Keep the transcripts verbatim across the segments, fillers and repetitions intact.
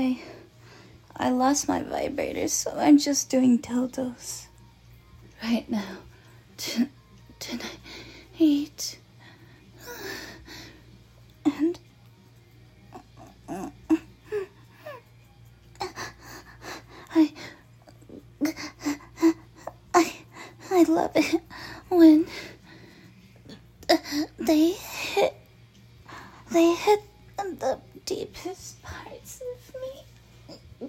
I I lost my vibrators, so I'm just doing dildos right now. T- tonight. And I I I love it when they hit they hit the deepest parts of me.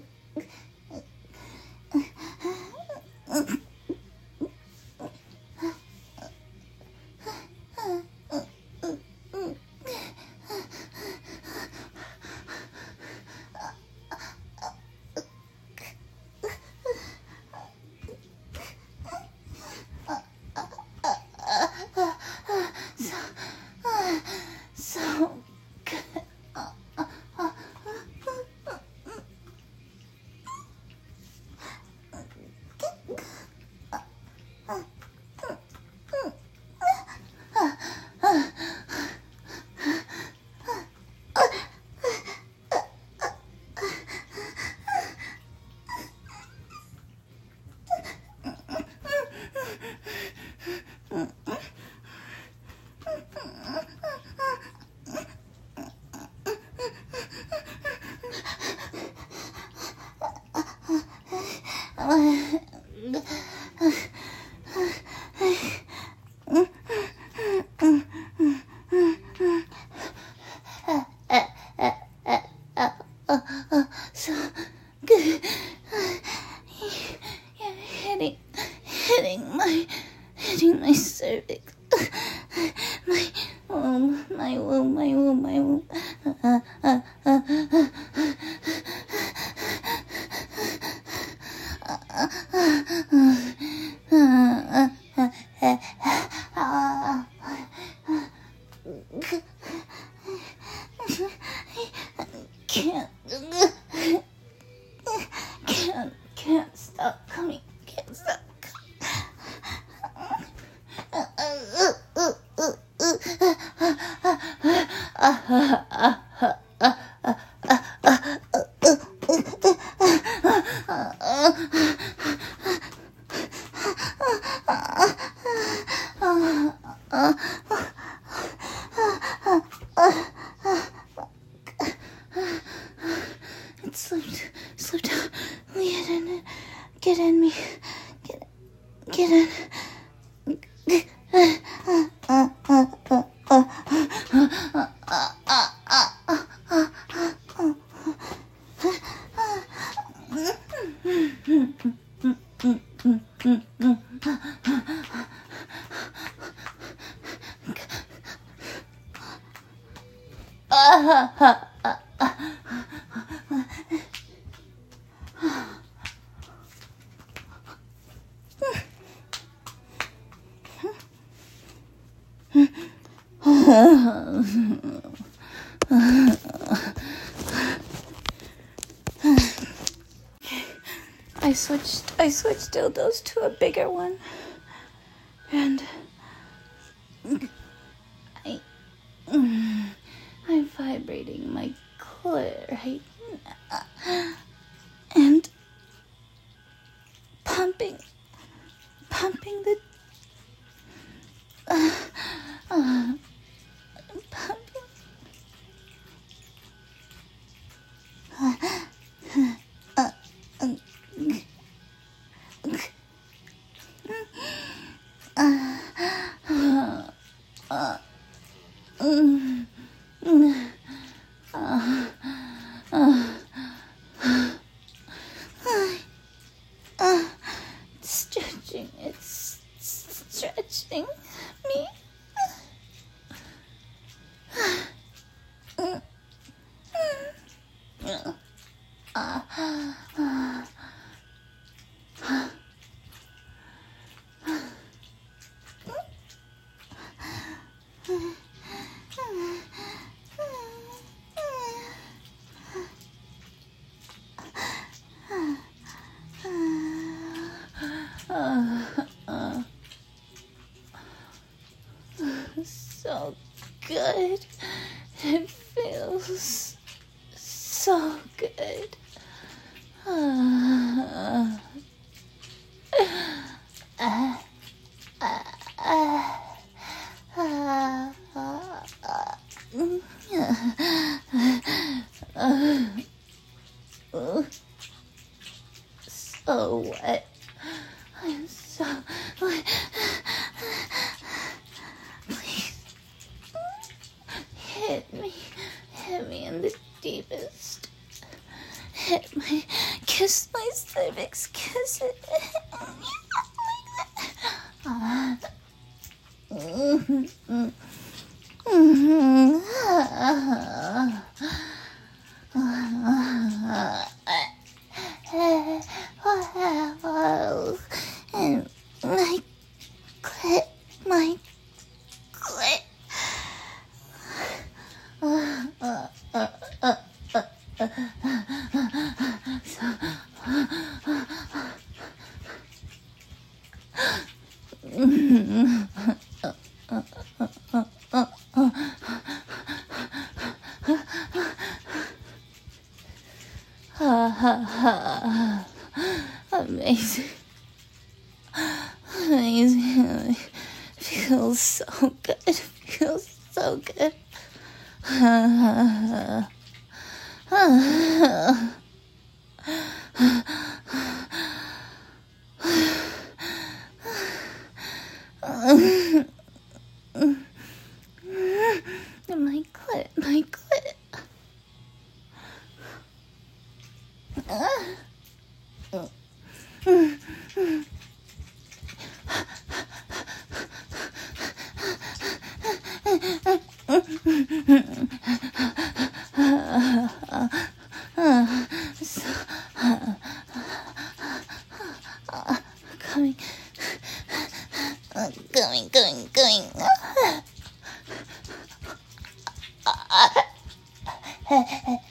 So good. So good. You're hitting, hitting my, hitting my cervix. My womb, my womb, my womb, my womb. Uh, uh, uh, uh. Can't, can't, can't stop coming, can't stop It slipped, slipped out. Get in, get in me, get, get in. I switched I switched dildos to a bigger one, and I I'm vibrating my clit right now, and pumping pumping the uh, uh, pumping uh, uh, uh, uh, uh, uh, uh, uh, stretching, it's stretching me. So good. It feels so good. Uh, uh, uh, uh, uh, uh, uh, so wet. I'm so wet. Please hit me. Hit me in the deepest. Hit my, kiss my cervix, kiss it. uh, mm-hmm. Mm-hmm. And my clit, my clit. Uh, uh, uh, uh, uh, uh, so, amazing, amazing. It feels so good. It feels so good. Uh, uh, my clit, my clit. Uh, so, coming, going, going, going. Uh,